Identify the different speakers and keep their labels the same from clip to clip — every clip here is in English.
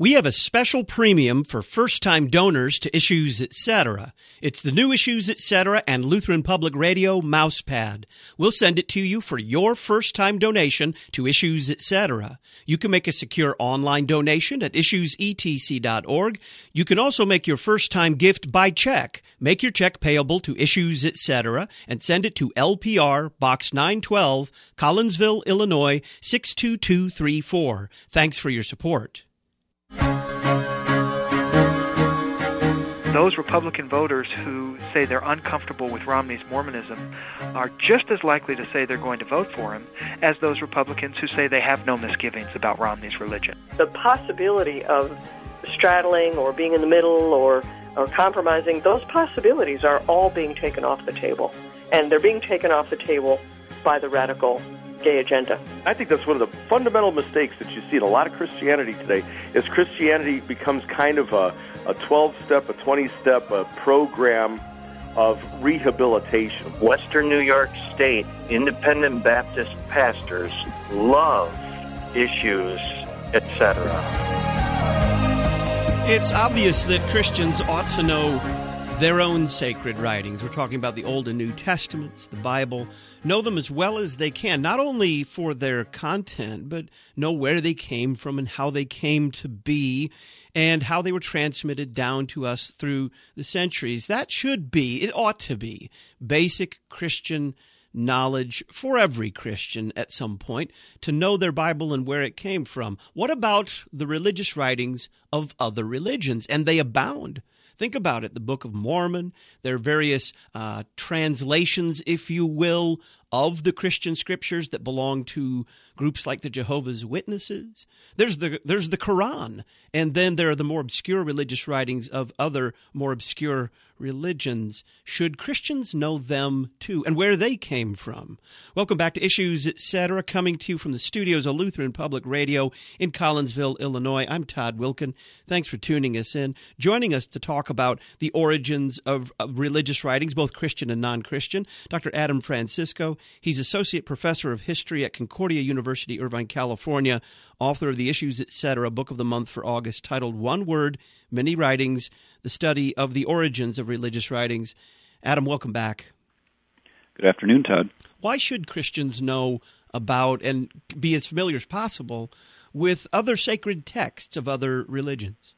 Speaker 1: We have a special premium for first-time donors to Issues Etc. It's the new Issues Etc. and Lutheran Public Radio mousepad. We'll send it to you for your first-time donation to Issues Etc. You can make a secure online donation at issuesetc.org. You can also make your first-time gift by check. Make your check payable to Issues Etc. and send it to LPR Box 912, Collinsville, Illinois 62234. Thanks for your support.
Speaker 2: Those Republican voters who say they're uncomfortable with Romney's Mormonism are just as likely to say they're going to vote for him as those Republicans who say they have no misgivings about Romney's religion.
Speaker 3: The possibility of straddling or being in the middle or compromising, those possibilities are all being taken off the table. And they're being taken off the table by the radical gay agenda.
Speaker 4: I think that's one of the fundamental mistakes that you see in a lot of Christianity today, is Christianity becomes kind of a 12-step, a 20-step program of rehabilitation.
Speaker 5: Western New York State independent Baptist pastors love Issues, etc.
Speaker 1: It's obvious that Christians ought to know their own sacred writings. We're talking about the Old and New Testaments, the Bible. Know them as well as they can, not only for their content, but know where they came from and how they came to be and how they were transmitted down to us through the centuries. That should be, it ought to be, basic Christian knowledge for every Christian at some point, to know their Bible and where it came from. What about the religious writings of other religions? And they abound. Think about it, the Book of Mormon, there are various translations, if you will, of the Christian scriptures that belong to groups like the Jehovah's Witnesses. There's the Quran, and then there are the more obscure religious writings of other more obscure religions. Should Christians know them too, and where they came from? Welcome back to Issues Etc., coming to you from the studios of Lutheran Public Radio in Collinsville, Illinois. I'm Todd Wilkin. Thanks for tuning us in. Joining us to talk about the origins of religious writings, both Christian and non-Christian, Dr. Adam Francisco. He's Associate Professor of History at Concordia University, Irvine, California, author of the Issues Etc. Book of the Month for August, titled One Word, Many Writings, the study of the origins of religious writings. Adam, welcome back.
Speaker 6: Good afternoon, Todd.
Speaker 1: Why should Christians know about and be as familiar as possible with other sacred texts of other religions?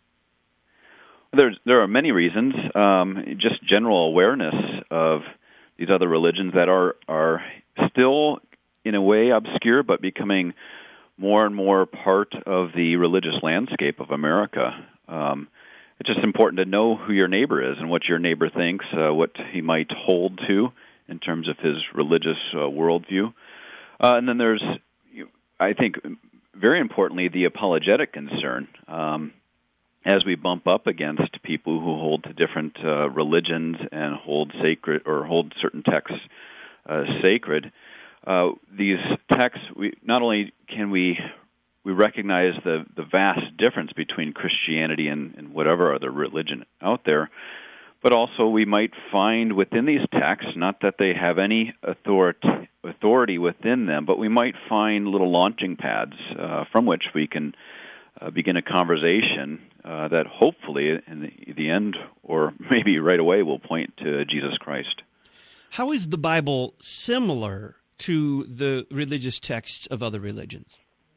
Speaker 6: There are many reasons. Just general awareness of these other religions that are still, in a way, obscure, but becoming more and more part of the religious landscape of America. It's just important to know who your neighbor is and what your neighbor thinks, what he might hold to in terms of his religious worldview. And then there's, I think, very importantly, the apologetic concern. As we bump up against people who hold to different religions and hold sacred or hold certain texts sacred, these texts, not only can we recognize the vast difference between Christianity and whatever other religion out there, but also we might find within these texts, not that they have any authority within them, but we might find little launching pads from which we can begin a conversation that hopefully in the end, or maybe right away, will point to Jesus Christ.
Speaker 1: How is the Bible similar to the religious texts of other religions?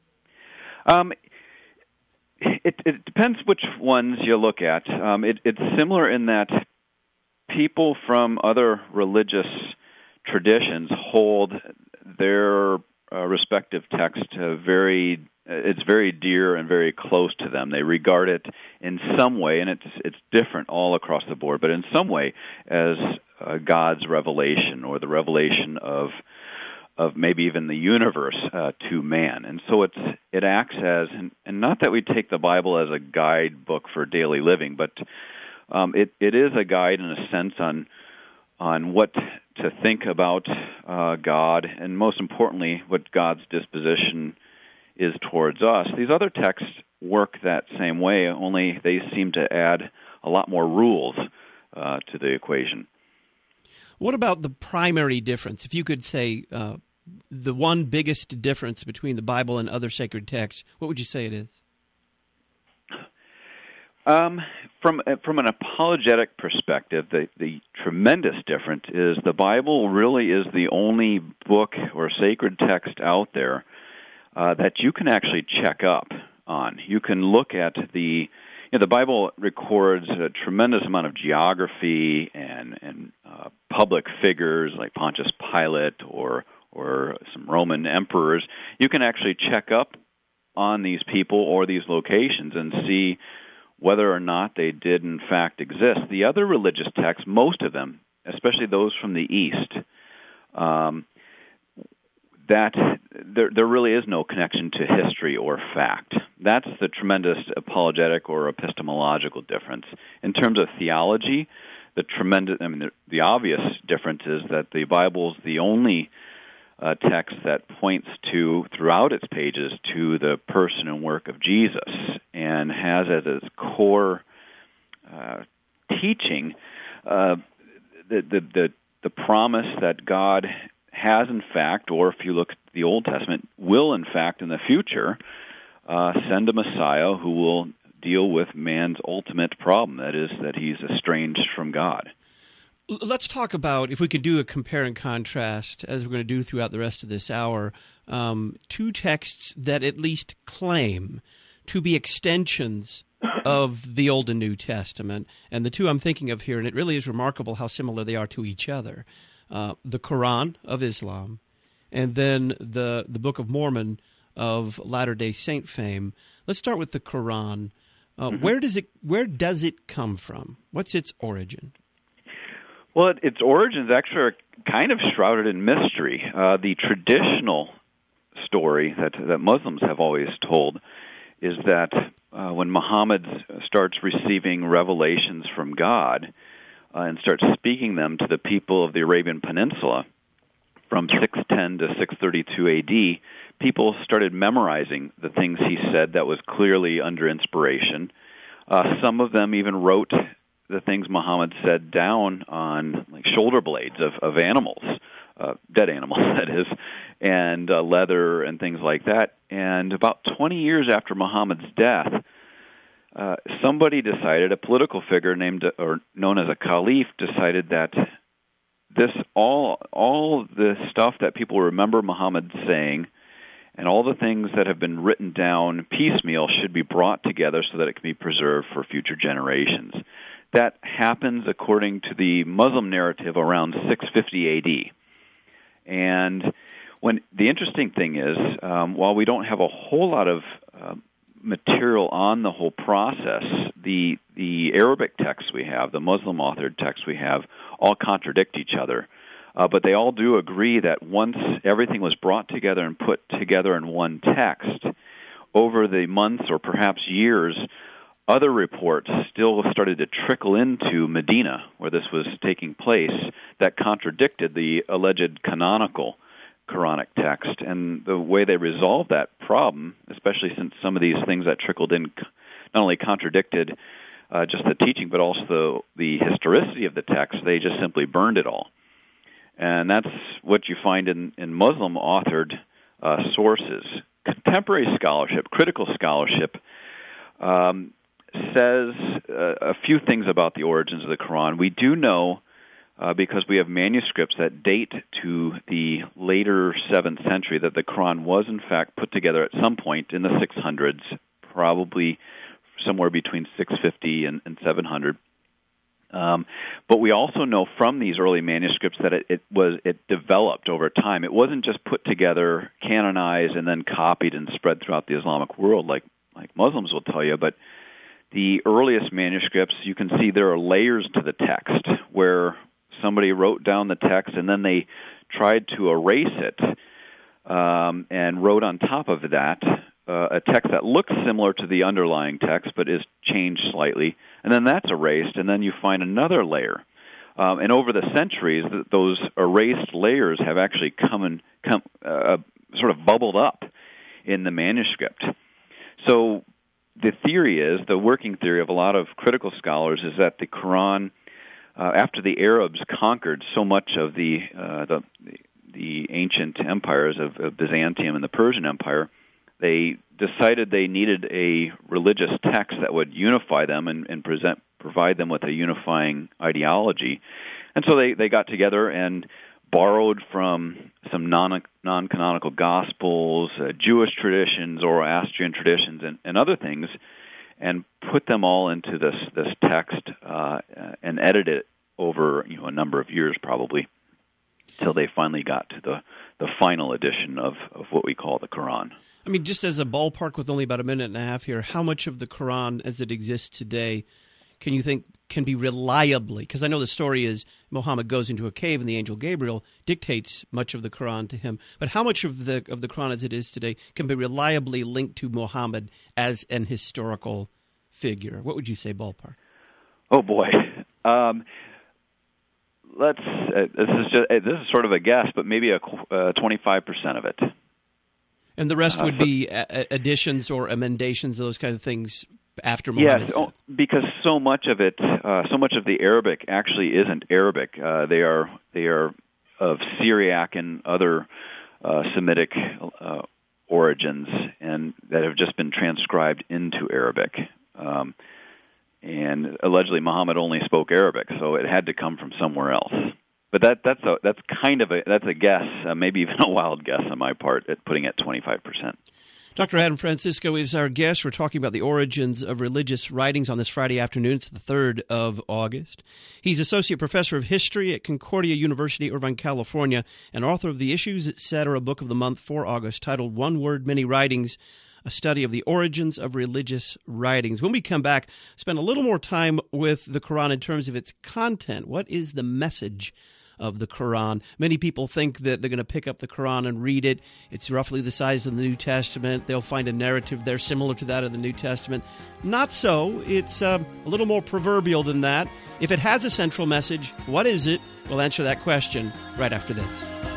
Speaker 6: It depends which ones you look at. It's similar in that people from other religious traditions hold their respective text it's very dear and very close to them. They regard it in some way, and it's different all across the board, but in some way as God's revelation or the revelation of maybe even the universe to man. And so it acts as, and not that we take the Bible as a guidebook for daily living, but it is a guide in a sense on what to think about God, and most importantly, what God's disposition is towards us. These other texts work that same way, only they seem to add a lot more rules to the equation.
Speaker 1: What about the primary difference? If you could say the one biggest difference between the Bible and other sacred texts, what would you say it is?
Speaker 6: From an apologetic perspective, the tremendous difference is the Bible really is the only book or sacred text out there that you can actually check up on. You can look at the Bible records a tremendous amount of geography and public figures like Pontius Pilate or some Roman emperors. You can actually check up on these people or these locations and see whether or not they did in fact exist. The other religious texts, most of them, especially those from the East, that there really is no connection to history or fact. That's the tremendous apologetic or epistemological difference. In terms of theology, the obvious difference is that the Bible is the only text that points to, throughout its pages, to the person and work of Jesus, and has as its core teaching the promise that God has in fact, or if you look at the Old Testament, will in fact in the future send a Messiah who will deal with man's ultimate problem, that is, that he's estranged from God.
Speaker 1: Let's talk about, if we could do a compare and contrast, as we're going to do throughout the rest of this hour, two texts that at least claim to be extensions of the Old and New Testament. And the two I'm thinking of here, and it really is remarkable how similar they are to each other, the Quran of Islam, and then the Book of Mormon of Latter-day Saint fame. Let's start with the Quran. Where does it come from? What's its origin?
Speaker 6: Well, its origins actually are kind of shrouded in mystery. The traditional story that Muslims have always told is that when Muhammad starts receiving revelations from God and starts speaking them to the people of the Arabian Peninsula from 610 to 632 A.D., people started memorizing the things he said that was clearly under inspiration. Some of them even wrote the things Muhammad said down on like shoulder blades of animals, dead animals, that is, and leather and things like that. And about 20 years after Muhammad's death, somebody decided, a political figure known as a caliph, decided that all the stuff that people remember Muhammad saying and all the things that have been written down piecemeal should be brought together so that it can be preserved for future generations. That happens according to the Muslim narrative around 650 A.D. And the interesting thing is, while we don't have a whole lot of material on the whole process, the Arabic texts we have, the Muslim-authored texts we have, all contradict each other. But they all do agree that once everything was brought together and put together in one text, over the months or perhaps years, other reports still started to trickle into Medina, where this was taking place, that contradicted the alleged canonical Quranic text. And the way they resolved that problem, especially since some of these things that trickled in not only contradicted just the teaching, but also the historicity of the text, they just simply burned it all. And that's what you find in Muslim-authored sources. Contemporary scholarship, critical scholarship, says a few things about the origins of the Quran. We do know, because we have manuscripts that date to the later 7th century, that the Quran was in fact put together at some point in the 600s, probably somewhere between 650 and 700. But we also know from these early manuscripts that it developed over time. It wasn't just put together, canonized, and then copied and spread throughout the Islamic world like Muslims will tell you, but the earliest manuscripts, you can see there are layers to the text where somebody wrote down the text and then they tried to erase it and wrote on top of that a text that looks similar to the underlying text but is changed slightly, and then that's erased, and then you find another layer. And over the centuries, those erased layers have actually come sort of bubbled up in the manuscript. So the theory is, the working theory of a lot of critical scholars, is that the Quran, after the Arabs conquered so much of the ancient empires of Byzantium and the Persian Empire, they decided they needed a religious text that would unify them and provide them with a unifying ideology. And so they got together and borrowed from some non-canonical gospels, Jewish traditions, Zoroastrian traditions, and other things, and put them all into this text and edited it over a number of years probably, till they finally got to the final edition of what we call the Quran.
Speaker 1: I mean, just as a ballpark with only about a minute and a half here, how much of the Quran as it exists today can you think can be reliably, because I know the story is Muhammad goes into a cave and the angel Gabriel dictates much of the Quran to him, but how much of the Quran as it is today can be reliably linked to Muhammad as an historical figure? What would you say, ballpark?
Speaker 6: Oh boy. This is sort of a guess, but maybe 25% of it. And
Speaker 1: the rest would be additions or emendations, those kinds of things after Muhammad's death.
Speaker 6: Because so much of it, so much of the Arabic actually isn't Arabic. They are of Syriac and other Semitic origins, and that have just been transcribed into Arabic. And allegedly Muhammad only spoke Arabic, so it had to come from somewhere else. But that's a guess, maybe even a wild guess on my part at putting it 25%.
Speaker 1: Dr. Adam Francisco is our guest. We're talking about the origins of religious writings on this Friday afternoon. It's the 3rd of August. He's Associate Professor of History at Concordia University, Irvine, California, and author of the Issues, Etc. book of the month for August, titled One Word, Many Writings, a study of the origins of religious writings. When we come back, spend a little more time with the Quran in terms of its content. What is the message of the Quran? Many people think that they're going to pick up the Quran and read it. It's roughly the size of the New Testament. They'll find a narrative there similar to that of the New Testament. Not so. It's a little more proverbial than that. If it has a central message, what is it? We'll answer that question right after this.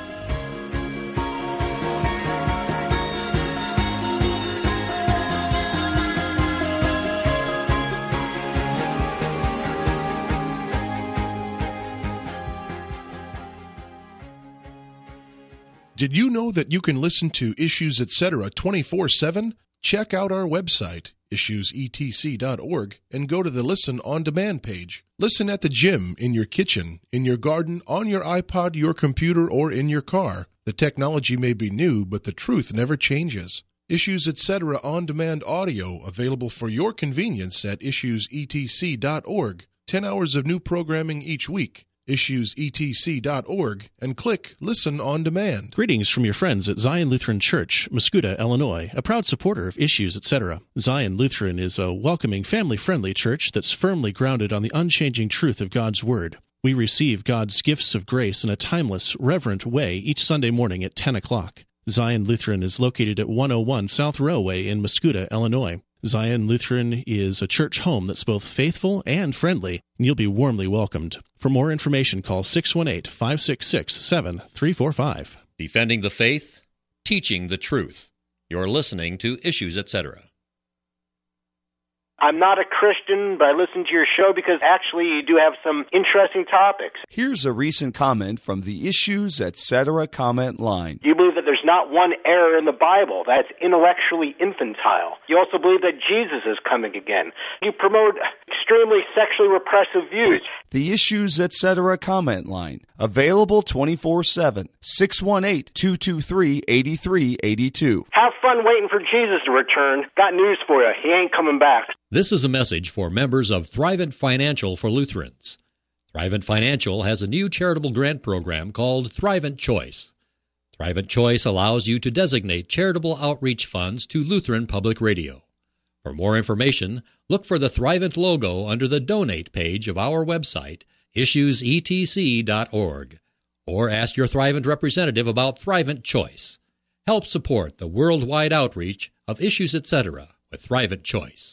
Speaker 7: Did you know that you can listen to Issues Etc. 24/7? Check out our website, issuesetc.org, and go to the Listen on Demand page. Listen at the gym, in your kitchen, in your garden, on your iPod, your computer, or in your car. The technology may be new, but the truth never changes. Issues Etc. On Demand audio available for your convenience at issuesetc.org. 10 hours of new programming each week. issuesetc.org, and click Listen on Demand.
Speaker 8: Greetings from your friends at Zion Lutheran Church, Muscuda, Illinois, a proud supporter of Issues, Etc. Zion Lutheran is a welcoming, family-friendly church that's firmly grounded on the unchanging truth of God's Word. We receive God's gifts of grace in a timeless, reverent way each Sunday morning at 10 o'clock. Zion Lutheran is located at 101 South Railway in Muscuda, Illinois. Zion Lutheran is a church home that's both faithful and friendly, and you'll be warmly welcomed. For more information, call 618-566-7345.
Speaker 9: Defending the faith, teaching the truth. You're listening to Issues, Etc.
Speaker 10: I'm not a Christian, but I listen to your show because actually you do have some interesting topics.
Speaker 11: Here's a recent comment from the Issues, Etc. comment line.
Speaker 10: You believe that there's not one error in the Bible that's intellectually infantile. You also believe that Jesus is coming again. You promote extremely sexually repressive views.
Speaker 11: The Issues, Etc. comment line. Available 24/7. 618-223-8382.
Speaker 10: Have fun waiting for Jesus to return. Got news for you. He ain't coming back.
Speaker 9: This is a message for members of Thrivent Financial for Lutherans. Thrivent Financial has a new charitable grant program called Thrivent Choice. Thrivent Choice allows you to designate charitable outreach funds to Lutheran Public Radio. For more information, look for the Thrivent logo under the Donate page of our website, issuesetc.org, or ask your Thrivent representative about Thrivent Choice. Help support the worldwide outreach of Issues, Etc. with Thrivent Choice.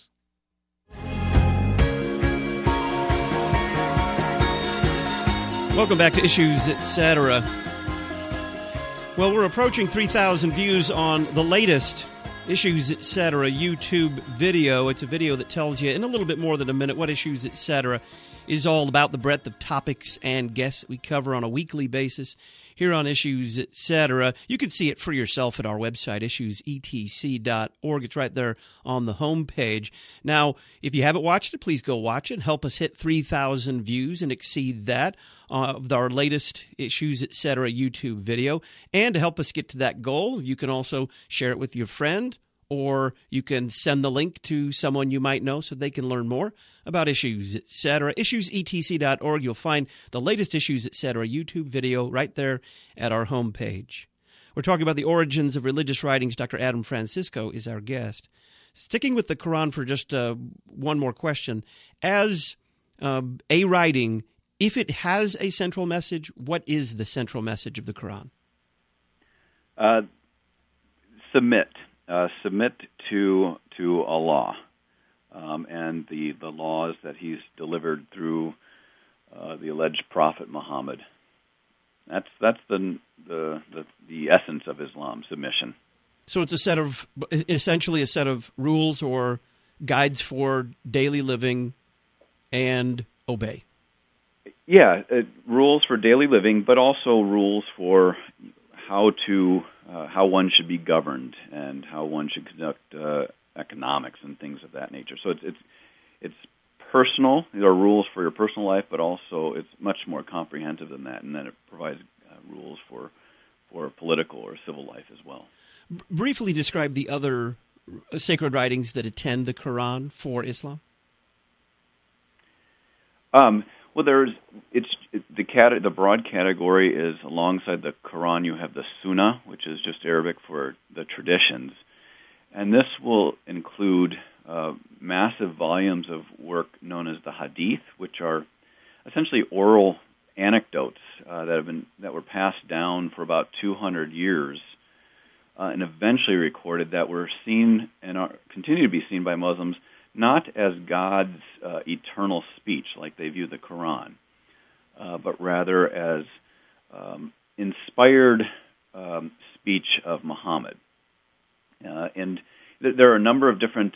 Speaker 1: Welcome back to Issues, Etc. Well, we're approaching 3,000 views on the latest Issues, Etc. YouTube video. It's a video that tells you in a little bit more than a minute what Issues, Etc. is all about, the breadth of topics and guests that we cover on a weekly basis. here on Issues, Etc. You can see it for yourself at our website, issuesetc.org. It's right there on the homepage. Now, if you haven't watched it, please go watch it. Help us hit 3,000 views and exceed that of our latest Issues, Etc. YouTube video. And to help us get to that goal, you can also share it with your friend, or you can send the link to someone you might know so they can learn more about Issues, Etc. Issuesetc.org. You'll find the latest Issues, Etc. YouTube video right there at our homepage. We're talking about the origins of religious writings. Dr. Adam Francisco is our guest. Sticking with the Quran for just one more question. As a writing, if it has a central message, what is the central message of the Quran?
Speaker 6: Submit. Submit to Allah and the laws that He's delivered through the alleged Prophet Muhammad. That's the essence of Islam: submission.
Speaker 1: So it's essentially a set of rules or guides for daily living and obey.
Speaker 6: Yeah, rules for daily living, but also rules for how one should be governed and how one should conduct economics and things of that nature. So it's personal. There are rules for your personal life, but also it's much more comprehensive than that. And then it provides rules for political or civil life as well.
Speaker 1: Briefly describe the other sacred writings that attend the Quran for Islam.
Speaker 6: Well, the broad category is alongside the Quran. You have the Sunnah, which is just Arabic for the traditions, and this will include massive volumes of work known as the Hadith, which are essentially oral anecdotes that were passed down for about 200 years, and eventually recorded, that were seen and continue to be seen by Muslims not as God's eternal speech, like they view the Quran, but rather as inspired speech of Muhammad. And there are a number of different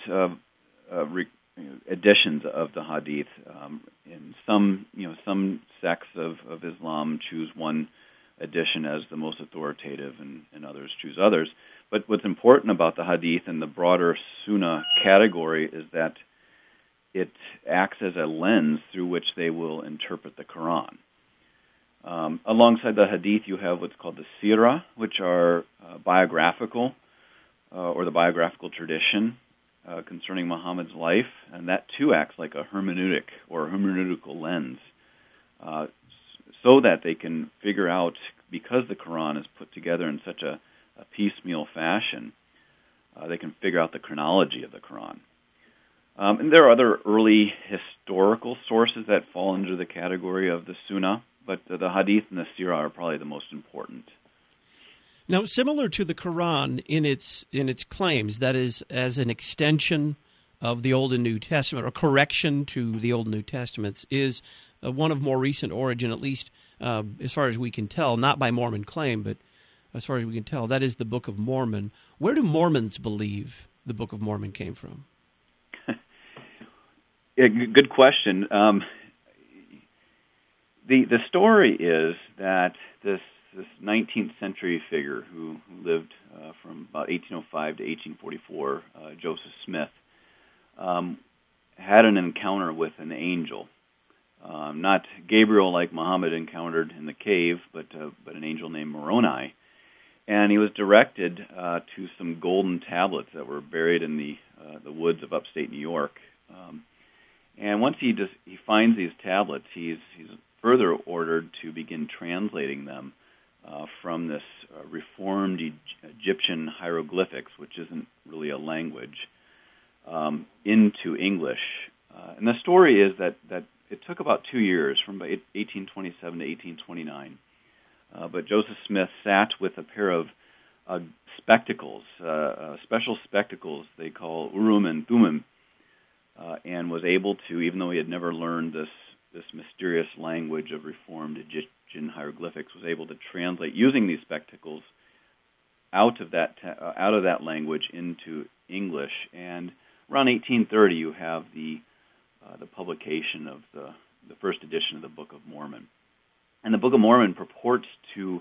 Speaker 6: editions of the Hadith. In some sects of Islam choose one edition as the most authoritative, and others choose others. But what's important about the Hadith and the broader Sunnah category is that it acts as a lens through which they will interpret the Quran. Alongside the Hadith, you have what's called the Sirah, which are biographical, or the biographical tradition concerning Muhammad's life, and that too acts like a hermeneutic or hermeneutical lens, so that they can figure out, because the Quran is put together in such a piecemeal fashion, they can figure out the chronology of the Quran. And there are other early historical sources that fall under the category of the Sunnah, but the Hadith and the Sirah are probably the most important.
Speaker 1: Now, similar to the Quran in its claims, that is, as an extension of the Old and New Testament, or correction to the Old and New Testaments, is one of more recent origin, at least as far as we can tell, not by Mormon claim, but as far as we can tell. That is the Book of Mormon. Where do Mormons believe the Book of Mormon came from?
Speaker 6: Yeah, good question. The story is that this 19th century figure who lived from about 1805 to 1844, Joseph Smith, had an encounter with an angel. Not Gabriel like Muhammad encountered in the cave, but an angel named Moroni. And he was directed to some golden tablets that were buried in the woods of upstate New York. And once he finds these tablets, he's further ordered to begin translating them from this reformed Egyptian hieroglyphics, which isn't really a language, into English. And the story is that it took about 2 years, from 1827 to 1829. But Joseph Smith sat with a pair of spectacles, special spectacles they call Urim and Thummim, and was able to, even though he had never learned this mysterious language of reformed Egyptian hieroglyphics, was able to translate, using these spectacles, out of that language into English. And around 1830, you have the publication of the first edition of the Book of Mormon. And the Book of Mormon purports to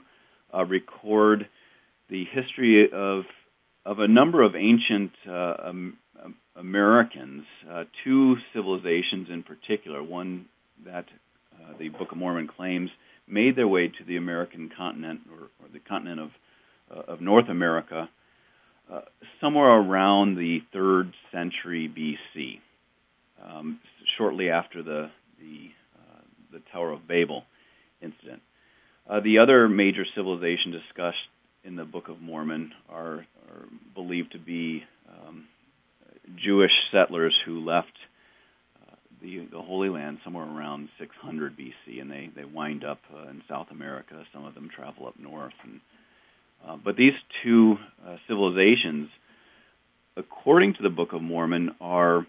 Speaker 6: record the history of a number of ancient Americans, two civilizations in particular, one that the Book of Mormon claims made their way to the American continent or the continent of North America somewhere around the 3rd century BC, shortly after the Tower of Babel incident. The other major civilization discussed in the Book of Mormon are believed to be Jewish settlers who left the Holy Land somewhere around 600 BC, and they wind up in South America. Some of them travel up north. But these two civilizations, according to the Book of Mormon, are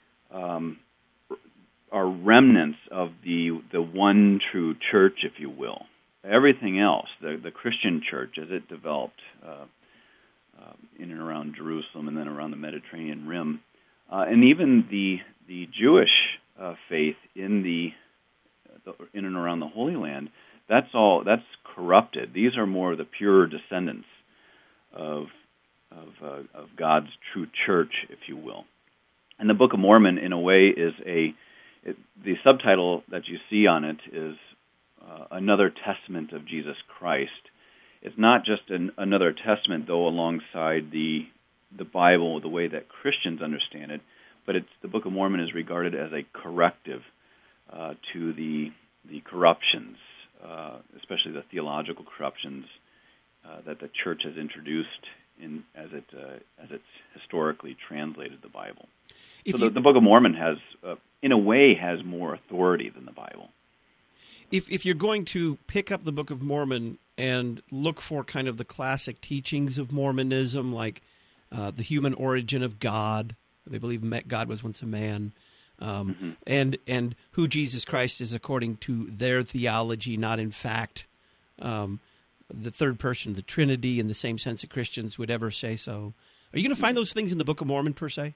Speaker 6: remnants of the one true church, if you will. Everything else, the Christian church as it developed in and around Jerusalem and then around the Mediterranean Rim, and even the Jewish faith in and around the Holy Land, that's corrupted. These are more the pure descendants of God's true church, if you will. And the Book of Mormon, in a way, is the subtitle that you see on it is another testament of Jesus Christ. It's not just another testament, though, alongside the Bible, the way that Christians understand it, but the Book of Mormon is regarded as a corrective to the corruptions, especially the theological corruptions that the church has introduced as it's historically translated the Bible. The Book of Mormon has, in a way, has more authority than the Bible.
Speaker 1: If you're going to pick up the Book of Mormon and look for kind of the classic teachings of Mormonism, like the human origin of God, they believe God was once a man, and who Jesus Christ is according to their theology, not in fact the third person of the Trinity in the same sense that Christians would ever say so. Are you going to find those things in the Book of Mormon per se?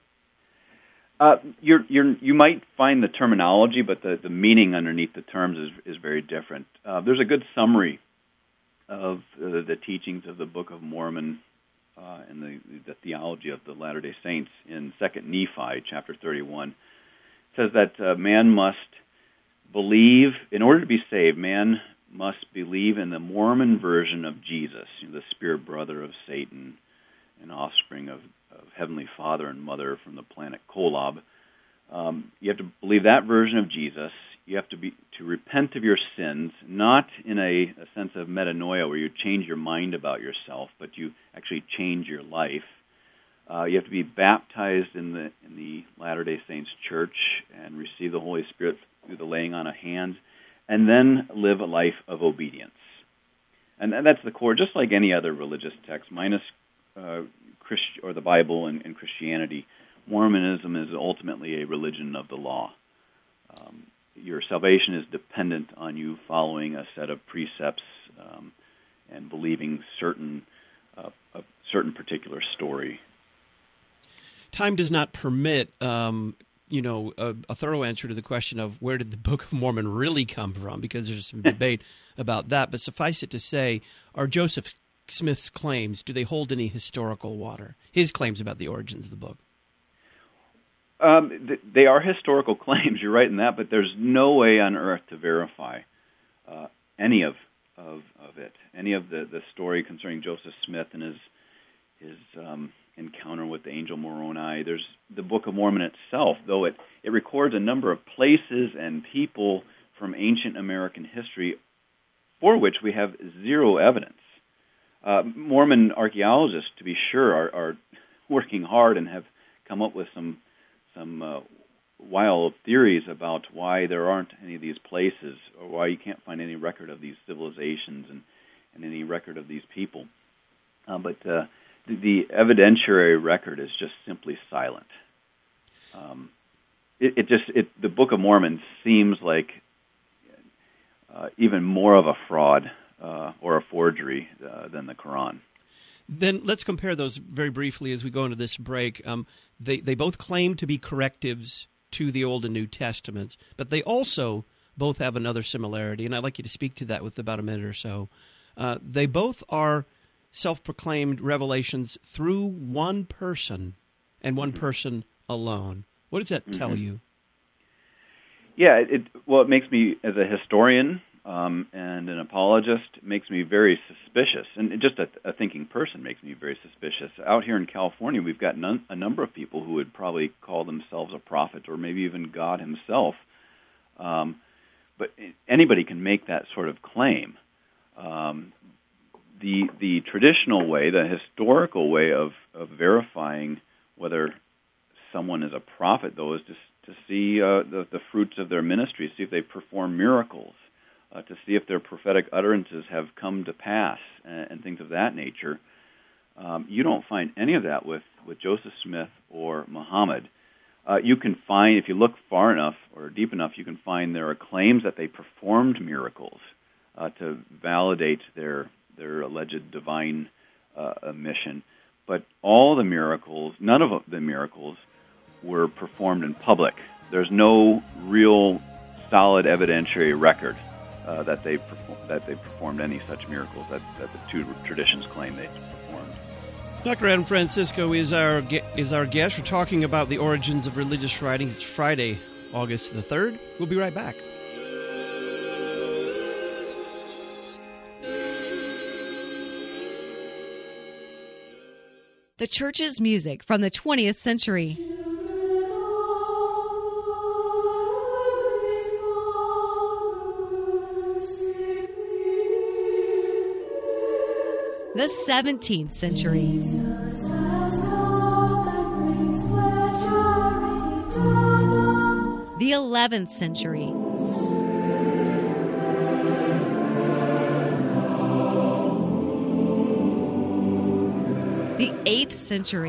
Speaker 6: You might find the terminology, but the meaning underneath the terms is very different. There's a good summary of the teachings of the Book of Mormon and the theology of the Latter-day Saints in 2 Nephi, chapter 31. It says that man must believe, in order to be saved, man must believe in the Mormon version of Jesus, the spirit brother of Satan and offspring of Heavenly Father and Mother from the planet Kolob. You have to believe that version of Jesus. You have to repent of your sins, not in a sense of metanoia where you change your mind about yourself, but you actually change your life. You have to be baptized in the Latter-day Saints Church and receive the Holy Spirit through the laying on of hands, and then live a life of obedience. And that's the core, just like any other religious text, minus or the Bible and Christianity. Mormonism is ultimately a religion of the law. Your salvation is dependent on you following a set of precepts and believing a certain particular story.
Speaker 1: Time does not permit, a thorough answer to the question of where did the Book of Mormon really come from, because there's some debate about that. But suffice it to say, are Joseph Smith's claims, do they hold any historical water? His claims about the origins of the book?
Speaker 6: They are historical claims, you're right in that, but there's no way on earth to verify any of it, any of the story concerning Joseph Smith and his encounter with the angel Moroni. There's the Book of Mormon itself, though it records a number of places and people from ancient American history for which we have zero evidence. Mormon archaeologists, to be sure, are working hard and have come up with some wild theories about why there aren't any of these places, or why you can't find any record of these civilizations and any record of these people. But the evidentiary record is just simply silent. The Book of Mormon seems like even more of a fraud or a forgery than the Quran.
Speaker 1: Then let's compare those very briefly as we go into this break. They both claim to be correctives to the Old and New Testaments, but they also both have another similarity, and I'd like you to speak to that with about a minute or so. They both are self-proclaimed revelations through one person and one person alone. What does that tell you?
Speaker 6: Yeah, it makes me, as a historian and an apologist, it makes me very suspicious. And just a thinking person makes me very suspicious. Out here in California, we've got a number of people who would probably call themselves a prophet or maybe even God himself. But anybody can make that sort of claim. The traditional way, the historical way of verifying whether someone is a prophet, though, is to see the fruits of their ministry, see if they perform miracles, to see if their prophetic utterances have come to pass, and things of that nature. You don't find any of that with Joseph Smith or Muhammad. You can find, if you look far enough or deep enough, you can find there are claims that they performed miracles to validate their alleged divine mission. But all the miracles, none of the miracles, were performed in public. There's no real solid evidentiary record that they performed any such miracles that the two traditions claim they performed.
Speaker 1: Dr. Adam Francisco is our guest. We're talking about the origins of religious writings. It's Friday, August the 3rd. We'll be right back.
Speaker 12: The church's music from the 20th century. The 17th century. The 11th century. The 8th century.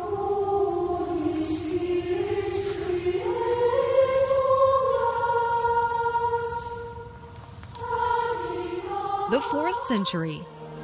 Speaker 12: The 4th century.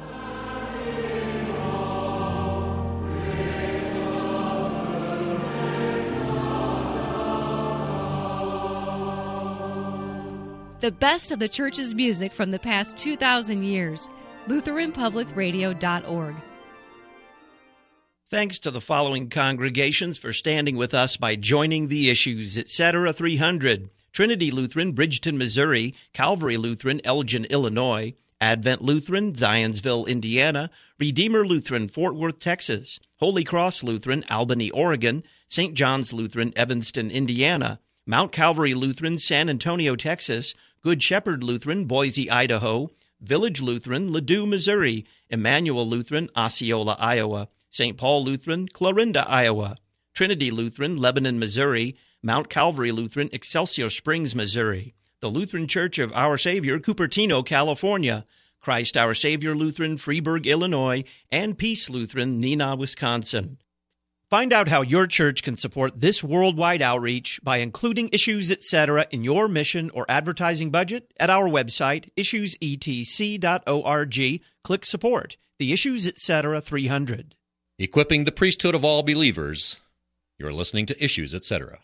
Speaker 12: The best of the church's music from the past 2,000 years. LutheranPublicRadio.org.
Speaker 1: Thanks to the following congregations for standing with us by joining the Issues, etc. 300. Trinity Lutheran, Bridgeton, Missouri. Calvary Lutheran, Elgin, Illinois. Advent Lutheran, Zionsville, Indiana. Redeemer Lutheran, Fort Worth, Texas. Holy Cross Lutheran, Albany, Oregon. St. John's Lutheran, Evanston, Indiana. Mount Calvary Lutheran, San Antonio, Texas. Good Shepherd Lutheran, Boise, Idaho. Village Lutheran, Ladue, Missouri. Emmanuel Lutheran, Osceola, Iowa. St. Paul Lutheran, Clarinda, Iowa. Trinity Lutheran, Lebanon, Missouri. Mount Calvary Lutheran, Excelsior Springs, Missouri. The Lutheran Church of Our Savior, Cupertino, California. Christ Our Savior Lutheran, Freeburg, Illinois. And Peace Lutheran, Neenah, Wisconsin. Find out how your church can support this worldwide outreach by including Issues, etc. in your mission or advertising budget at our website, issuesetc.org. Click Support. The Issues, etc. 300.
Speaker 9: Equipping the priesthood of all believers. You're listening to Issues, etc.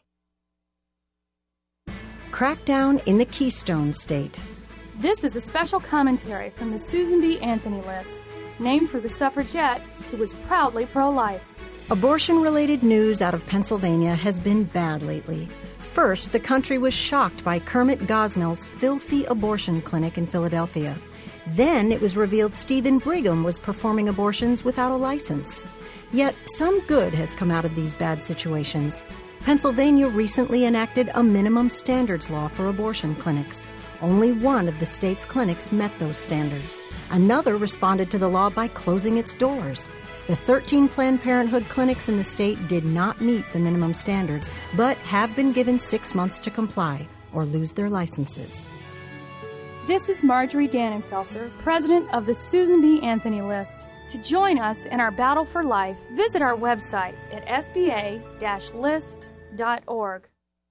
Speaker 13: Crackdown in the Keystone State.
Speaker 14: This is a special commentary from the Susan B. Anthony List, named for the suffragette who was proudly pro-life.
Speaker 13: Abortion-related news out of Pennsylvania has been bad lately. First, the country was shocked by Kermit Gosnell's filthy abortion clinic in Philadelphia. Then it was revealed Stephen Brigham was performing abortions without a license. Yet some good has come out of these bad situations. Pennsylvania recently enacted a minimum standards law for abortion clinics. Only one of the state's clinics met those standards. Another responded to the law by closing its doors. The 13 Planned Parenthood clinics in the state did not meet the minimum standard, but have been given 6 months to comply or lose their licenses.
Speaker 14: This is Marjorie Dannenfelser, president of the Susan B. Anthony List. To join us in our battle for life, visit our website at sba-list.org.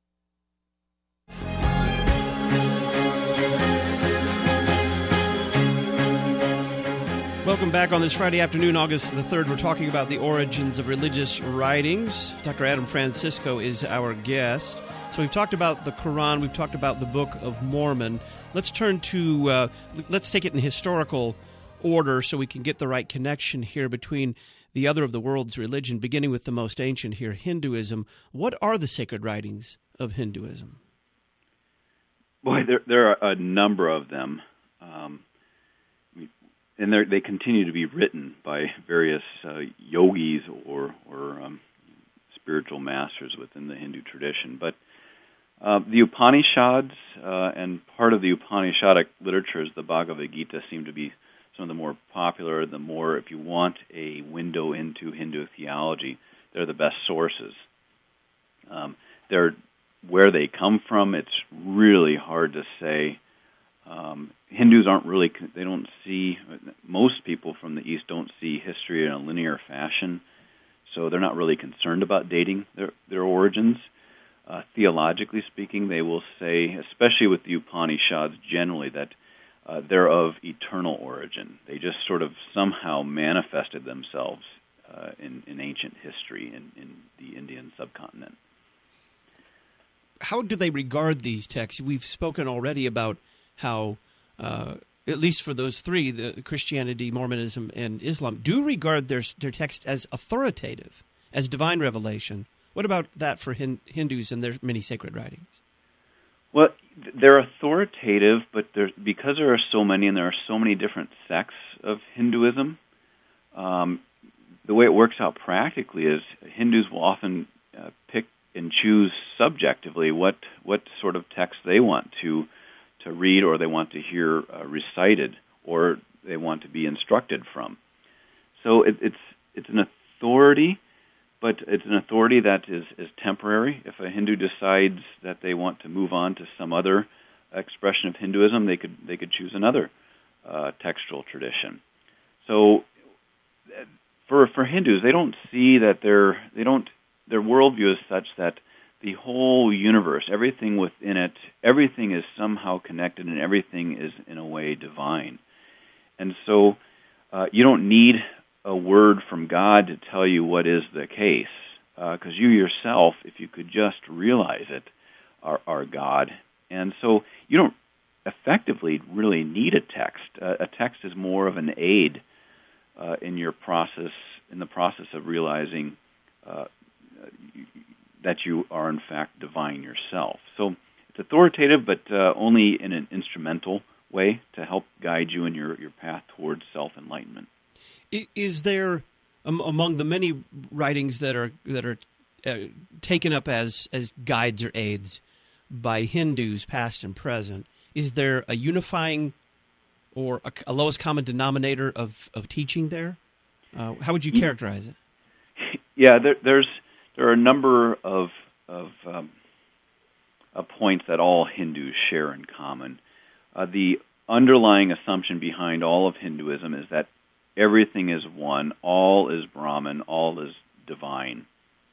Speaker 1: Welcome back on this Friday afternoon, August the 3rd. We're talking about the origins of religious writings. Dr. Adam Francisco is our guest. So we've talked about the Quran. We've talked about the Book of Mormon. Let's turn to, let's take it in historical order so we can get the right connection here between the other of the world's religion, beginning with the most ancient here, Hinduism. What are the sacred writings of Hinduism?
Speaker 6: Boy, there are a number of them, and they continue to be written by various yogis or spiritual masters within the Hindu tradition. But the Upanishads and part of the Upanishadic literatures, the Bhagavad Gita, seem to be some of the more popular, the more, if you want a window into Hindu theology, they're the best sources. They're where they come from, it's really hard to say. Hindus aren't really, they don't see, most people from the East don't see history in a linear fashion, so they're not really concerned about dating their origins. Theologically speaking, they will say, especially with the Upanishads generally, that they're of eternal origin. They just sort of somehow manifested themselves in ancient history in the Indian subcontinent.
Speaker 1: How do they regard these texts? We've spoken already about how, at least for those three, the Christianity, Mormonism, and Islam, do regard their texts as authoritative, as divine revelation. What about that for Hindus and their many sacred writings?
Speaker 6: Well, they're authoritative, but because there are so many and there are so many different sects of Hinduism, the way it works out practically is Hindus will often pick and choose subjectively what sort of text they want to read, or they want to hear recited, or they want to be instructed from. So it's an authority, but it's an authority that is temporary. If a Hindu decides that they want to move on to some other expression of Hinduism, they could choose another textual tradition. So for Hindus, they don't see that their worldview is such that the whole universe, everything within it, everything is somehow connected and everything is in a way divine. And so you don't need a word from God to tell you what is the case, because you yourself, if you could just realize it, are God. And so you don't effectively really need a text. A text is more of an aid in the process of realizing that you are in fact divine yourself. So it's authoritative, but only in an instrumental way to help guide you in your path towards self-enlightenment.
Speaker 1: Is there, among the many writings that are taken up as guides or aids by Hindus, past and present, is there a unifying or a lowest common denominator of teaching there? How would you characterize it?
Speaker 6: Yeah, there are a number of points that all Hindus share in common. The underlying assumption behind all of Hinduism is that everything is one, all is Brahman, all is divine.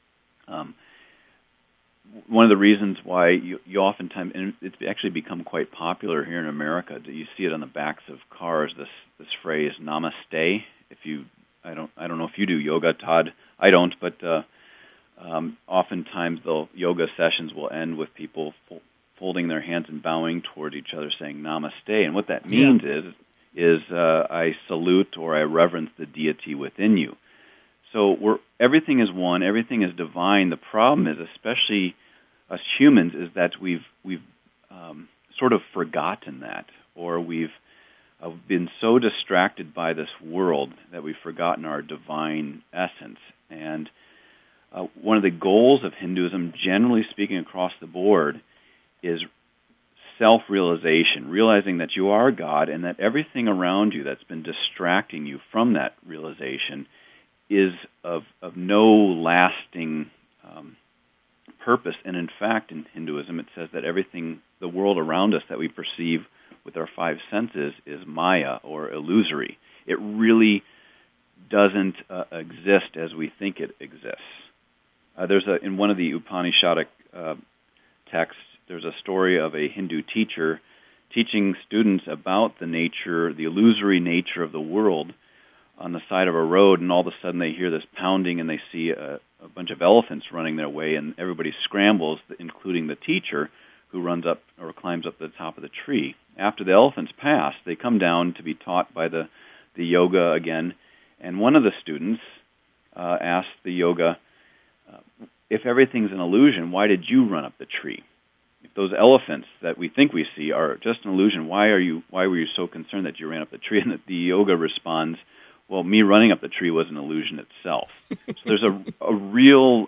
Speaker 6: One of the reasons why you oftentimes, and it's actually become quite popular here in America, you see it on the backs of cars, this phrase "Namaste." I don't know if you do yoga, Todd. I don't, but oftentimes the yoga sessions will end with people folding their hands and bowing toward each other, saying "Namaste." And what that means is I salute or I reverence the deity within you. So everything is one, everything is divine. The problem is, especially us humans, is that we've sort of forgotten that, or we've been so distracted by this world that we've forgotten our divine essence. And one of the goals of Hinduism, generally speaking across the board, is self-realization, realizing that you are God and that everything around you that's been distracting you from that realization is of no lasting purpose. And in fact, in Hinduism, it says that everything, the world around us that we perceive with our five senses, is Maya, or illusory. It really doesn't exist as we think it exists. In one of the Upanishadic texts, there's a story of a Hindu teacher teaching students about the illusory nature of the world on the side of a road, and all of a sudden they hear this pounding and they see a bunch of elephants running their way, and everybody scrambles, including the teacher, who runs up or climbs up the top of the tree. After the elephants pass, they come down to be taught by the the yoga again, and one of the students asked the yoga, if everything's an illusion, why did you run up the tree? If those elephants that we think we see are just an illusion, why were you so concerned that you ran up the tree? And the yoga responds, well, me running up the tree was an illusion itself. So there's a real,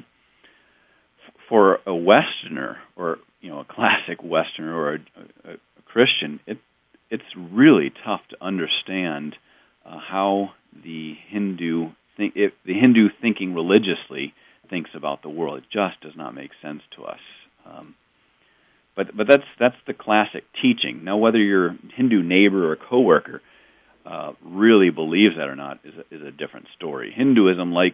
Speaker 6: for a Westerner, or a classic Westerner or a Christian, it's really tough to understand how the Hindu thinking religiously thinks about the world. It just does not make sense to us. But that's the classic teaching. Now, whether your Hindu neighbor or coworker really believes that or not is a different story. Hinduism, like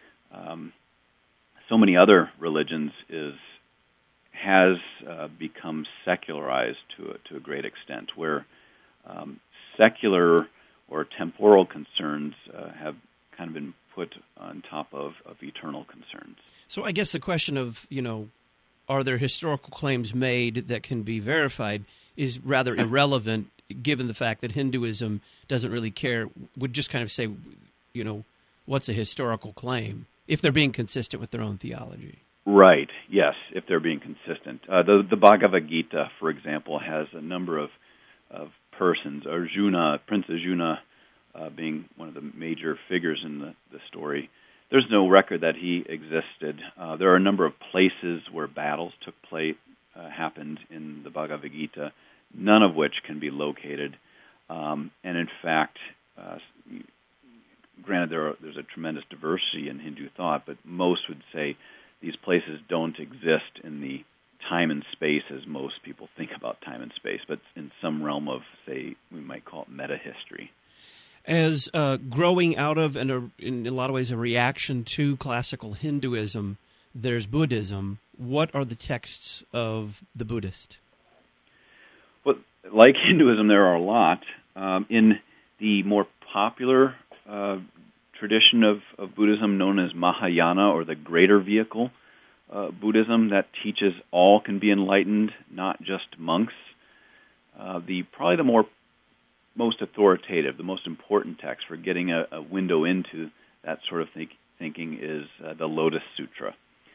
Speaker 6: so many other religions, has become secularized to a great extent, where secular or temporal concerns have kind of been put on top of eternal concerns.
Speaker 1: So I guess the question of, are there historical claims made that can be verified is rather irrelevant, given the fact that Hinduism doesn't really care, would just kind of say, what's a historical claim, if they're being consistent with their own theology.
Speaker 6: Right, yes, if they're being consistent. The Bhagavad Gita, for example, has a number of persons, Prince Arjuna being one of the major figures in the story. There's no record that he existed. There are a number of places where battles took place, happened in the Bhagavad Gita, none of which can be located. And in fact, granted there's a tremendous diversity in Hindu thought, but most would say these places don't exist in the time and space as most people think about time and space, but in some realm of, say, we might call it meta-history.
Speaker 1: As growing out of, and in a lot of ways, a reaction to classical Hinduism, there's Buddhism. What are the texts of the Buddhist?
Speaker 6: Well, like Hinduism, there are a lot. In the more popular tradition of Buddhism, known as Mahayana, or the greater vehicle Buddhism, that teaches all can be enlightened, not just monks. Probably the most authoritative, the most important text for getting a window into that sort of thinking is the Lotus Sutra.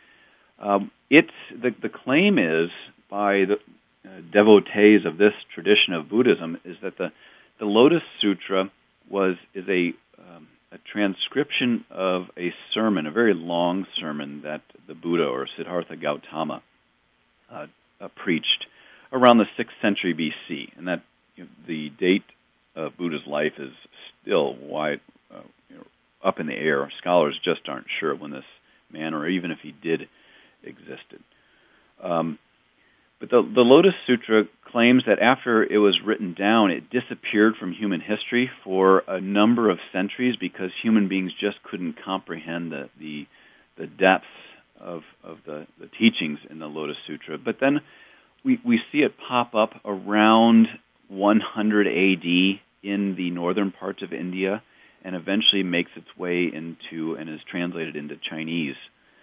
Speaker 6: The claim is by the devotees of this tradition of Buddhism is that the Lotus Sutra is a transcription of a sermon, a very long sermon that the Buddha, or Siddhartha Gautama, preached around the 6th century BC, and that the date of Buddha's life is still up in the air. Scholars just aren't sure when this man, or even if he did, existed. But the Lotus Sutra claims that after it was written down, it disappeared from human history for a number of centuries because human beings just couldn't comprehend the depths of the teachings in the Lotus Sutra. But then we see it pop up around 100 AD in the northern parts of India, and eventually makes its way into and is translated into Chinese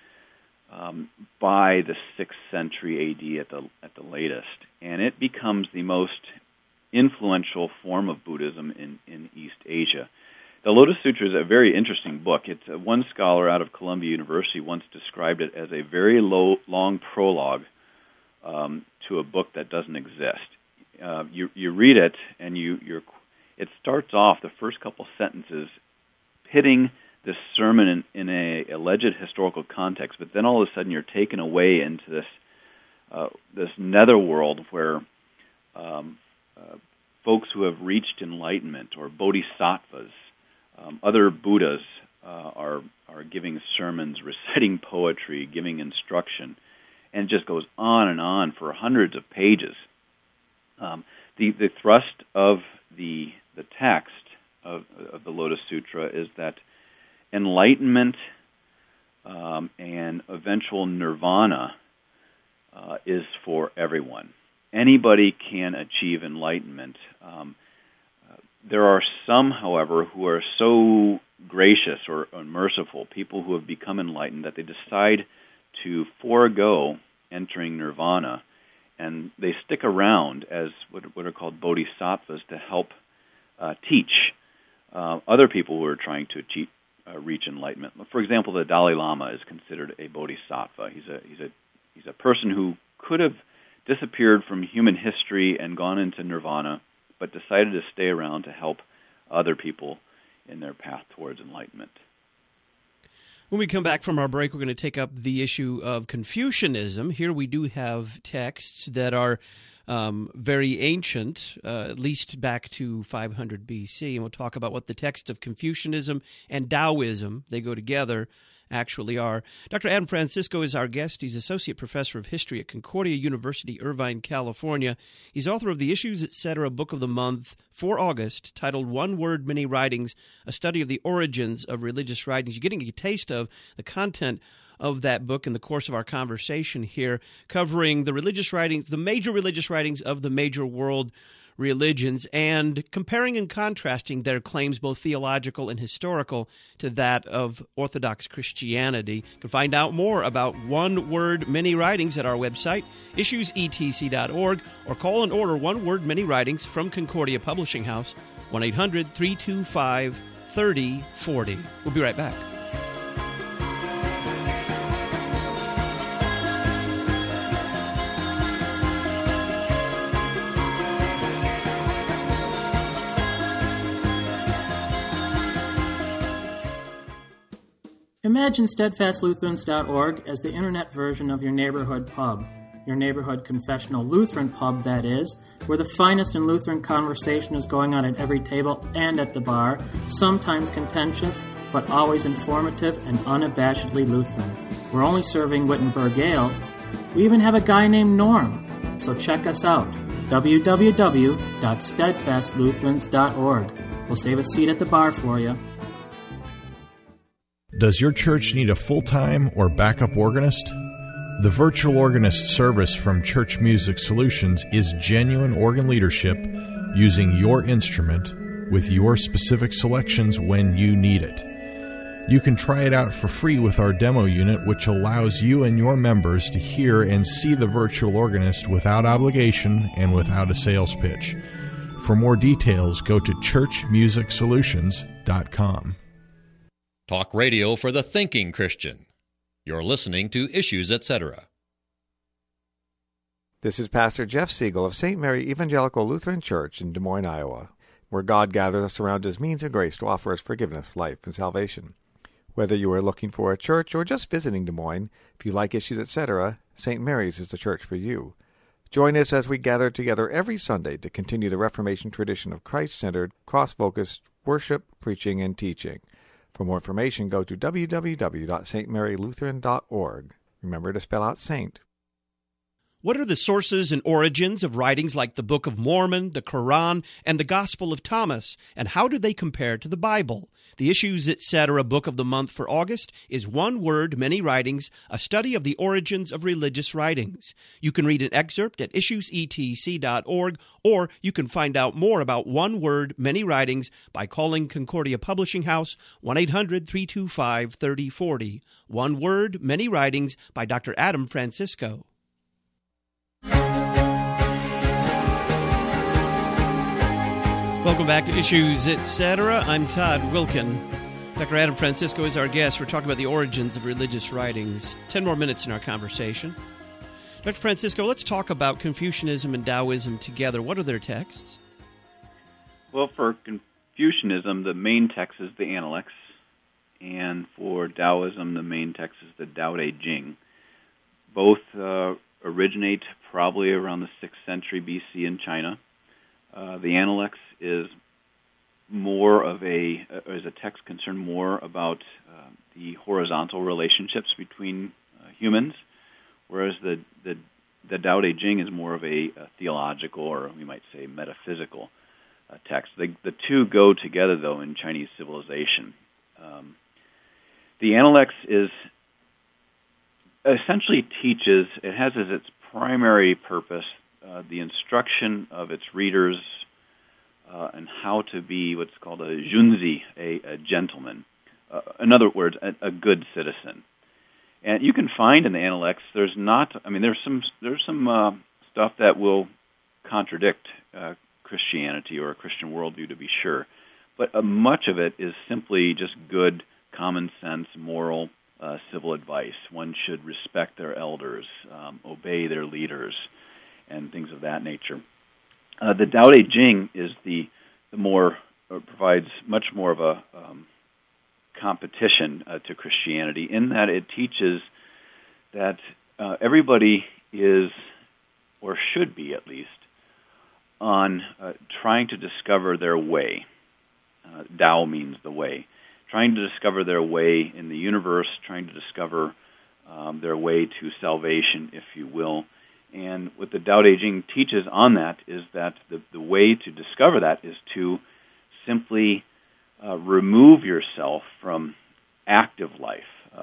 Speaker 6: by the 6th century AD at the latest, and it becomes the most influential form of Buddhism in East Asia. The Lotus Sutra is a very interesting book. It's one scholar out of Columbia University once described it as a very long prologue to a book that doesn't exist. You read it, and it starts off, the first couple sentences, pitting this sermon in a alleged historical context, but then all of a sudden you're taken away into this netherworld where folks who have reached enlightenment, or bodhisattvas, other Buddhas, are giving sermons, reciting poetry, giving instruction, and it just goes on and on for hundreds of pages. The thrust of the text of the Lotus Sutra is that enlightenment and eventual nirvana is for everyone. Anybody can achieve enlightenment. There are some, however, who are so gracious or merciful, people who have become enlightened, that they decide to forego entering nirvana, and they stick around as what are called bodhisattvas to help teach other people who are trying to reach enlightenment. For example, the Dalai Lama is considered a bodhisattva. He's a person who could have disappeared from human history and gone into nirvana, but decided to stay around to help other people in their path towards enlightenment.
Speaker 1: When we come back from our break, we're going to take up the issue of Confucianism. Here we do have texts that are very ancient, at least back to 500 BC, and we'll talk about what the text of Confucianism and Taoism, they go together, actually are. Dr. Adam Francisco is our guest. He's Associate Professor of History at Concordia University, Irvine, California. He's author of the Issues, Etc. Book of the Month for August, titled One Word, Many Writings, a study of the origins of religious writings. You're getting a taste of the content of that book in the course of our conversation here, covering the religious writings, the major religious writings of the major world religions, and comparing and contrasting their claims, both theological and historical, to that of Orthodox Christianity. You can find out more about One Word, Many Writings at our website, issuesetc.org, or call and order One Word, Many Writings from Concordia Publishing House, 1-800-325-3040. We'll be right back.
Speaker 15: Imagine SteadfastLutherans.org as the internet version of your neighborhood pub. Your neighborhood confessional Lutheran pub, that is, where the finest in Lutheran conversation is going on at every table and at the bar, sometimes contentious, but always informative and unabashedly Lutheran. We're only serving Wittenberg Ale. We even have a guy named Norm. So check us out, www.steadfastlutherans.org. We'll save a seat at the bar for you.
Speaker 16: Does your church need a full-time or backup organist? The virtual organist service from Church Music Solutions is genuine organ leadership using your instrument with your specific selections when you need it. You can try it out for free with our demo unit, which allows you and your members to hear and see the virtual organist without obligation and without a sales pitch. For more details, go to churchmusicsolutions.com.
Speaker 9: Talk radio for the thinking Christian. You're listening to Issues, Etc.
Speaker 17: This is Pastor Jeff Siegel of St. Mary Evangelical Lutheran Church in Des Moines, Iowa, where God gathers us around His means of grace to offer us forgiveness, life, and salvation. Whether you are looking for a church or just visiting Des Moines, if you like Issues, etc., St. Mary's is the church for you. Join us as we gather together every Sunday to continue the Reformation tradition of Christ-centered, cross-focused worship, preaching, and teaching. For more information, go to www.stmarylutheran.org. Remember to spell out saint.
Speaker 1: What are the sources and origins of writings like the Book of Mormon, the Quran, and the Gospel of Thomas, and how do they compare to the Bible? The Issues, Etc. Book of the Month for August is One Word, Many Writings, a study of the origins of religious writings. You can read an excerpt at issuesetc.org, or you can find out more about One Word, Many Writings by calling Concordia Publishing House, 1-800-325-3040. One Word, Many Writings by Dr. Adam Francisco. Welcome back to Issues, Etc. I'm Todd Wilkin. Dr. Adam Francisco is our guest. We're talking about the origins of religious writings. 10 more minutes in our conversation. Dr. Francisco, let's talk about Confucianism and Taoism together. What are their texts?
Speaker 6: Well, for Confucianism, the main text is the Analects, and for Taoism, the main text is the Tao Te Ching. Both originate probably around the 6th century BC in China. The Analects is more of a text concerned more about the horizontal relationships between humans, whereas the Tao Te Ching is more of a theological, or we might say metaphysical text. The two go together, though, in Chinese civilization. The Analects is essentially teaches, it has as its primary purpose the instruction of its readers and how to be what's called a junzi, a gentleman. In other words, a good citizen. And you can find in the Analects, there's some stuff that will contradict Christianity or a Christian worldview, to be sure. but much of it is simply just good, common sense, moral, civil advice. One should respect their elders, obey their leaders, and things of that nature. The Tao Te Ching is the more provides much more of a competition to Christianity, in that it teaches that everybody is, or should be at least, on trying to discover their way. Tao means the way. Trying to discover their way in the universe, trying to discover their way to salvation, if you will. And what the Tao Te Ching teaches on that is that the way to discover that is to simply remove yourself from active life,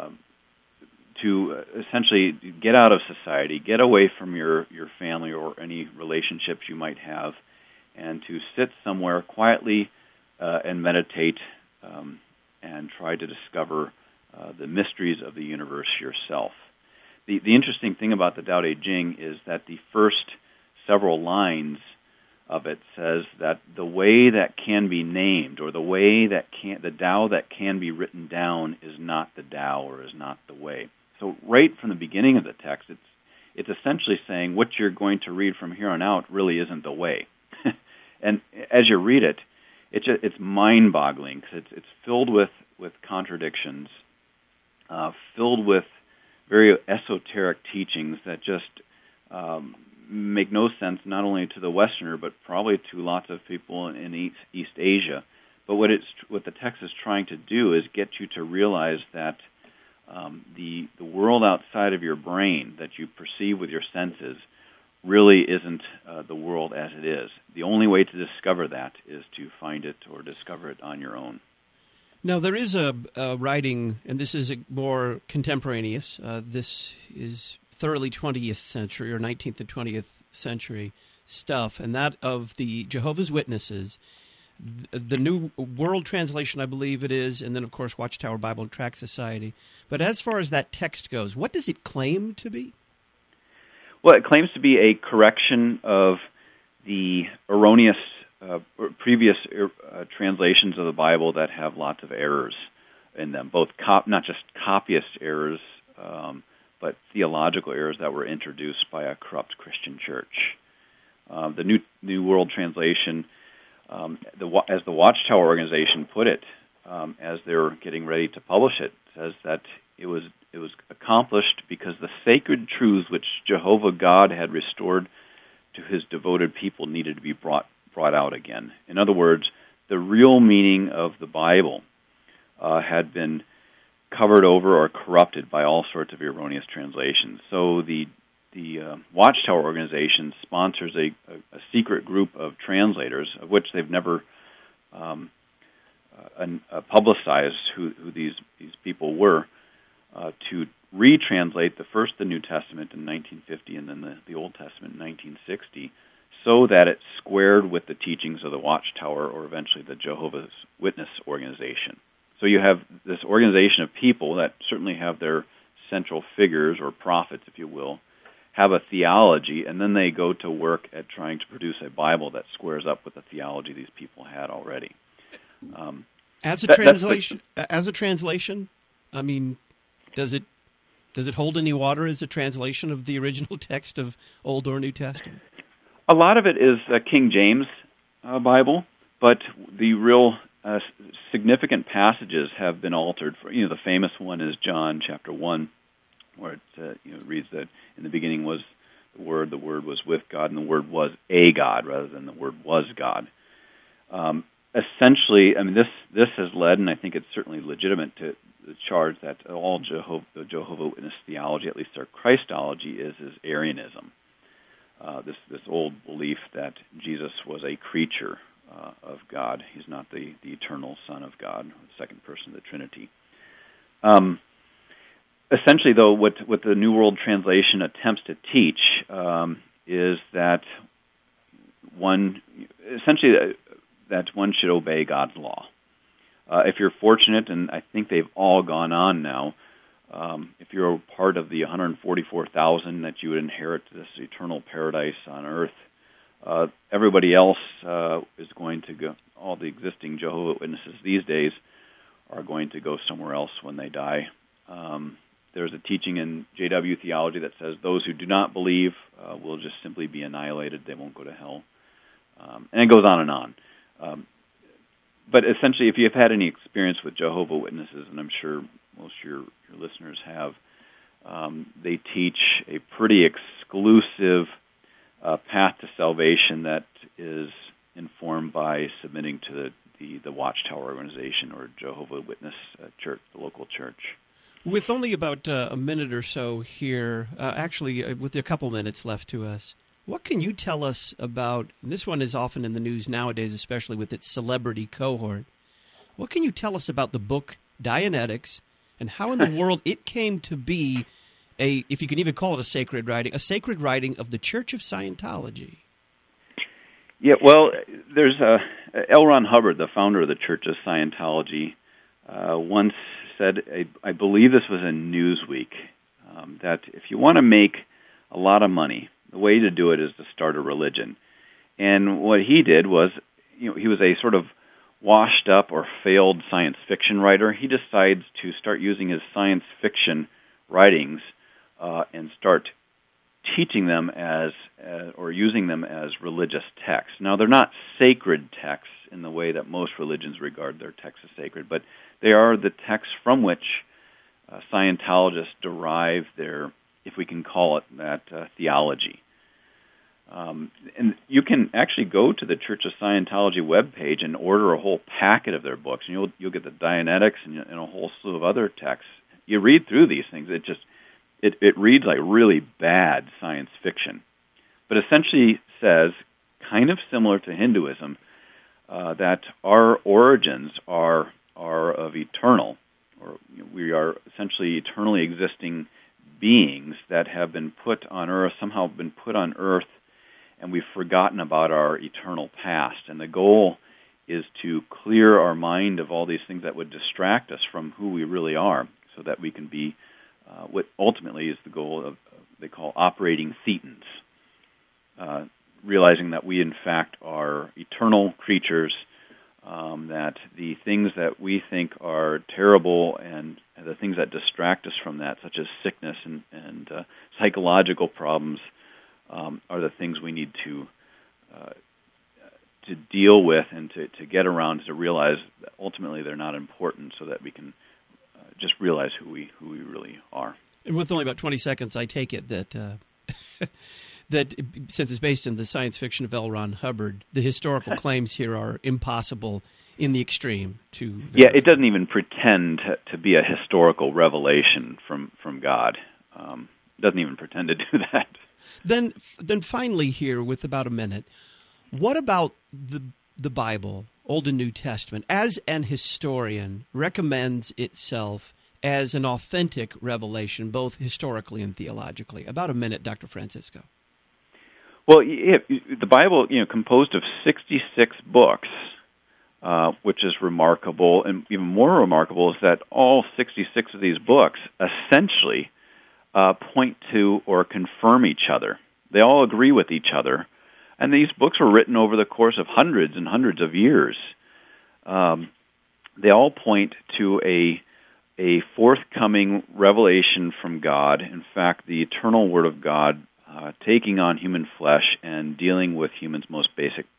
Speaker 6: to essentially get out of society, get away from your family or any relationships you might have, and to sit somewhere quietly and meditate and try to discover the mysteries of the universe yourself. The interesting thing about the Tao Te Ching is that the first several lines of it says that the way that can be named, or the way that the Tao that can be written down, is not the Tao, or is not the way. So right from the beginning of the text, it's essentially saying what you're going to read from here on out really isn't the way. And as you read it, it's mind-boggling, because it's filled with contradictions, filled with very esoteric teachings that just make no sense, not only to the Westerner, but probably to lots of people in East Asia. But what the text is trying to do is get you to realize that the world outside of your brain that you perceive with your senses really isn't the world as it is. The only way to discover that is to find it or discover it on your own.
Speaker 1: Now, there is a writing, and this is more contemporaneous. This is thoroughly 20th century or 19th and 20th century stuff, and that of the Jehovah's Witnesses, the New World Translation, I believe it is, and then, of course, Watchtower Bible and Tract Society. But as far as that text goes, what does it claim to be?
Speaker 6: Well, it claims to be a correction of the erroneous previous translations of the Bible that have lots of errors in them, both not just copyist errors, but theological errors that were introduced by a corrupt Christian church. The New World Translation, as the Watchtower organization put it, as they were getting ready to publish it, says that it was accomplished because the sacred truths which Jehovah God had restored to his devoted people needed to be brought out again. In other words, the real meaning of the Bible had been covered over or corrupted by all sorts of erroneous translations. So the Watchtower organization sponsors a secret group of translators, of which they've never publicized who these people were, to retranslate the New Testament in 1950 and then the Old Testament in 1960, so that it squared with the teachings of the Watchtower, or eventually the Jehovah's Witness organization. So you have this organization of people that certainly have their central figures, or prophets, if you will, have a theology, and then they go to work at trying to produce a Bible that squares up with the theology these people had already.
Speaker 1: As a translation, I mean, does it hold any water as a translation of the original text of Old or New Testament?
Speaker 6: A lot of it is King James Bible, but the real significant passages have been altered. The famous one is John chapter 1, where it reads that in the beginning was the Word was with God, and the Word was a God, rather than the Word was God. Essentially, I mean, this has led, and I think it's certainly legitimate to charge that all the Jehovah Witness theology, at least their Christology, is Arianism. This old belief that Jesus was a creature of God. He's not the eternal Son of God, the second person of the Trinity. Essentially, though, what the New World Translation attempts to teach is that one should obey God's law. If you're fortunate, and I think they've all gone on now, if you're a part of the 144,000 that you would inherit this eternal paradise on earth, everybody else is going to go, all the existing Jehovah's Witnesses these days are going to go somewhere else when they die. There's a teaching in JW theology that says those who do not believe will just simply be annihilated. They won't go to hell. And it goes on and on. But essentially, if you've had any experience with Jehovah's Witnesses, and I'm sure most of your listeners have, they teach a pretty exclusive path to salvation that is informed by submitting to the Watchtower organization or Jehovah's Witness church, the local church.
Speaker 1: With only about a minute or so here, actually with a couple minutes left to us, what can you tell us about, and this one is often in the news nowadays, especially with its celebrity cohort, what can you tell us about the book Dianetics and how in the world it came to be if you can even call it a sacred writing of the Church of Scientology?
Speaker 6: Yeah, well, there's L. Ron Hubbard, the founder of the Church of Scientology, once said, I believe this was in Newsweek, that if you want to make a lot of money, the way to do it is to start a religion. And what he did was, he was a sort of washed up or failed science fiction writer. He decides to start using his science fiction writings and start teaching them or using them as religious texts. Now, they're not sacred texts in the way that most religions regard their texts as sacred, but they are the texts from which Scientologists derive their, if we can call it that, theology. And you can actually go to the Church of Scientology webpage and order a whole packet of their books, and you'll get the Dianetics and a whole slew of other texts. You read through these things, it reads like really bad science fiction, but essentially says, kind of similar to Hinduism, that our origins are of eternal, or we are essentially eternally existing beings that have been put on Earth, somehow been put on Earth, and we've forgotten about our eternal past. And the goal is to clear our mind of all these things that would distract us from who we really are, so that we can be what ultimately is the goal of they call operating thetans, realizing that we in fact are eternal creatures, that the things that we think are terrible and the things that distract us from that, such as sickness and psychological problems, are the things we need to deal with and to get around, to realize that ultimately they're not important, so that we can just realize who we really are.
Speaker 1: And with only about 20 seconds, I take it that that since it's based in the science fiction of L. Ron Hubbard, the historical claims here are impossible in the extreme to verify.
Speaker 6: Yeah, it doesn't even pretend to be a historical revelation from God. It doesn't even pretend to do that.
Speaker 1: Then finally here, with about a minute, what about the Bible, Old and New Testament, as an historian, recommends itself as an authentic revelation, both historically and theologically? About a minute, Dr. Francisco.
Speaker 6: Well, the Bible, composed of 66 books, which is remarkable, and even more remarkable is that all 66 of these books essentially point to or confirm each other. They all agree with each other, and these books were written over the course of hundreds and hundreds of years. They all point to a forthcoming revelation from God. In fact, the eternal Word of God taking on human flesh and dealing with the most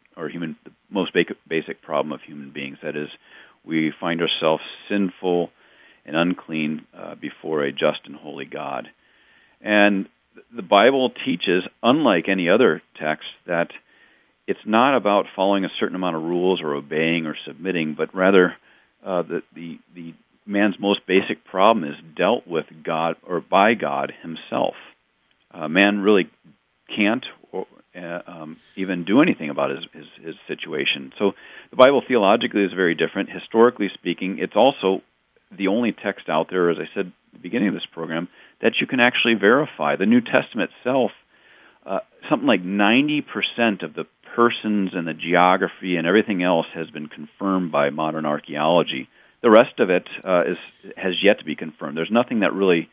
Speaker 6: basic problem of human beings. That is, we find ourselves sinful and unclean before a just and holy God. And the Bible teaches, unlike any other text, that it's not about following a certain amount of rules or obeying or submitting, but rather the man's most basic problem is dealt with God or by God himself. Man really can't even do anything about his situation. So the Bible theologically is very different. Historically speaking, it's also the only text out there, as I said at the beginning of this program, that you can actually verify. The New Testament itself, something like 90% of the persons and the geography and everything else has been confirmed by modern archaeology. The rest of it has yet to be confirmed. There's nothing that really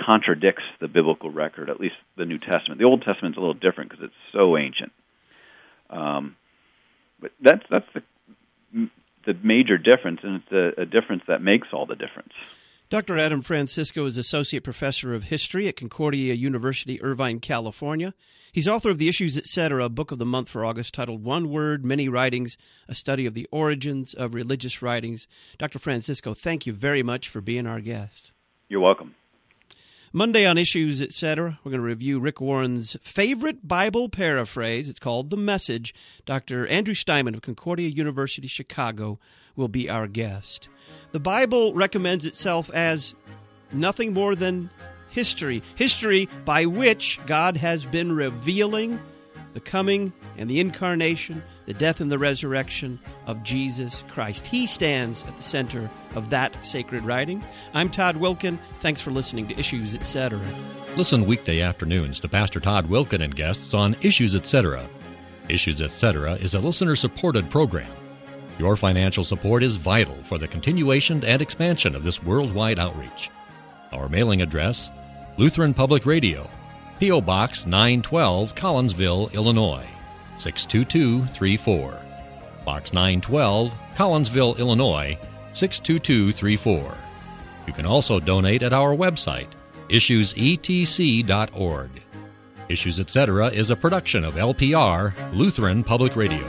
Speaker 6: contradicts the biblical record, at least the New Testament. The Old Testament's a little different because it's so ancient. But that's the major difference, and it's a difference that makes all the difference.
Speaker 1: Dr. Adam Francisco is Associate Professor of History at Concordia University, Irvine, California. He's author of the Issues, Etc., book of the month for August titled One Word, Many Writings, a study of the origins of religious writings. Dr. Francisco, thank you very much for being our guest.
Speaker 6: You're welcome.
Speaker 1: Monday on Issues, Etc., we're going to review Rick Warren's favorite Bible paraphrase. It's called The Message. Dr. Andrew Steinman of Concordia University, Chicago, will be our guest. The Bible recommends itself as nothing more than history by which God has been revealing the coming and the incarnation, the death and the resurrection of Jesus Christ. He stands at the center of that sacred writing. I'm Todd Wilkin. Thanks for listening to Issues, Etc.
Speaker 9: Listen weekday afternoons to Pastor Todd Wilkin and guests on Issues, Etc. Issues, Etc. is a listener-supported program. Your financial support is vital for the continuation and expansion of this worldwide outreach. Our mailing address, Lutheran Public Radio, P.O. Box 912, Collinsville, Illinois, 62234. Box 912, Collinsville, Illinois, 62234. You can also donate at our website, issuesetc.org. Issues, Etc. is a production of LPR, Lutheran Public Radio.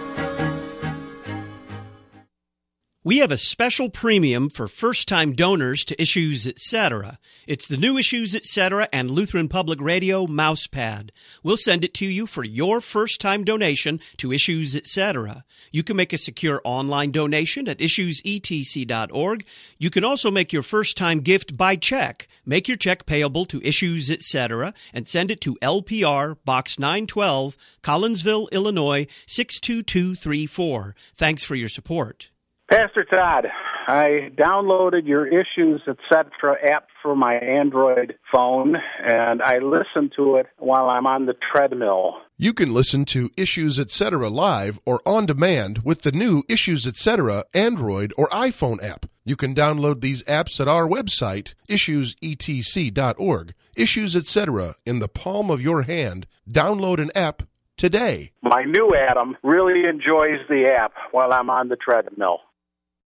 Speaker 1: We have a special premium for first-time donors to Issues, Etc. It's the new Issues, Etc. and Lutheran Public Radio mousepad. We'll send it to you for your first-time donation to Issues, Etc. You can make a secure online donation at issuesetc.org. You can also make your first-time gift by check. Make your check payable to Issues, Etc. and send it to LPR, Box 912, Collinsville, Illinois, 62234. Thanks for your support.
Speaker 18: Pastor Todd, I downloaded your Issues, Etc. app for my Android phone, and I listen to it while I'm on the treadmill.
Speaker 7: You can listen to Issues, Etc. live or on demand with the new Issues, Etc. Android or iPhone app. You can download these apps at our website, issuesetc.org. Issues, Etc. in the palm of your hand. Download an app today.
Speaker 18: My new Adam really enjoys the app while I'm on the treadmill.